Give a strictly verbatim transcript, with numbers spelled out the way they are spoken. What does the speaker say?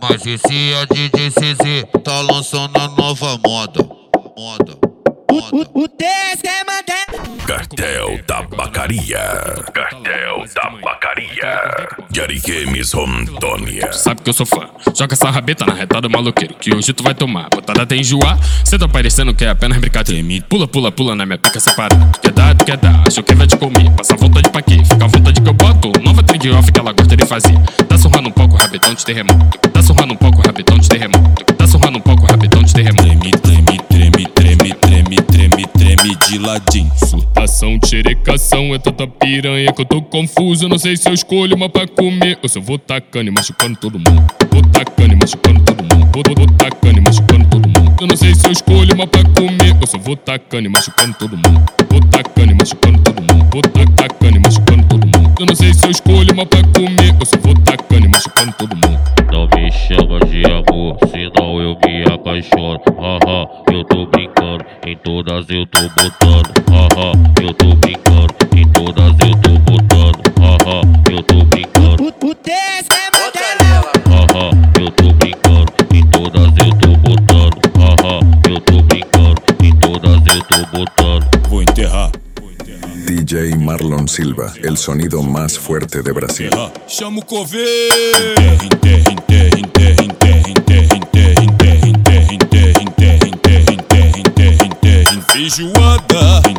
Mas esse é D J C Z, tá lançando a nova moda. Moda, moda. O, o, o T S quer mandar. Cartel Tabacaria. Cartel Tabacaria. De Ariquemes, Rondônia. Sabe que eu sou fã. Joga essa rabeta na reta do maloqueiro, que hoje tu vai tomar. Botada até enjoar. Cê tá parecendo que é apenas brincadeira. Pula, pula, pula na minha pica separada. Tu quer dar, tu quer dar. Achou que vai te comer. Passa vontade pra quê? Fica à vontade que eu boto. Nova trend off que ela gosta de fazer. Tá surrando um pouco, rabetão de terremoto. Tá surrando um pouco, rabetão de terremoto. Tá surrando um pouco, rabetão de terremoto. Treme, treme, treme, treme, treme, treme, treme de ladinho. Surtação, xerecação, é tanta piranha que eu tô confuso. Não sei se eu escolho uma pra comer ou se eu vou tacando e machucando todo mundo. Vou tacando e machucando todo mundo. Vou, vou, vou tacando e machucando todo mundo. Eu não sei se eu escolho uma pra comer ou se eu vou tacando e machucando todo mundo. Vou tacando e machucando todo mundo. Vou tacando e machucando todo mundo. Eu não sei se eu escolho uma pra comer ou se eu vou tacando e machucando todo mundo. Não me chama de amor, senão eu me apaixono. Haha, eu tô brincando, em todas eu tô botando. Haha, eu tô brincando, em todas eu tô botando. Haha, eu tô brincando. O, o T S quer mandar. Haha, eu tô brincando, em todas eu tô botando. Haha, eu tô brincando, em todas eu tô botando. Vou enterrar. D J Marlon Silva, el sonido más fuerte de Brasil. Chama o coveiro. Enterra, enterra, enterra, enterra, enterra, enterra, enterra, enterra, enterra, enterra, enterra, enterra, enterra, enterra, enterra, feijoada.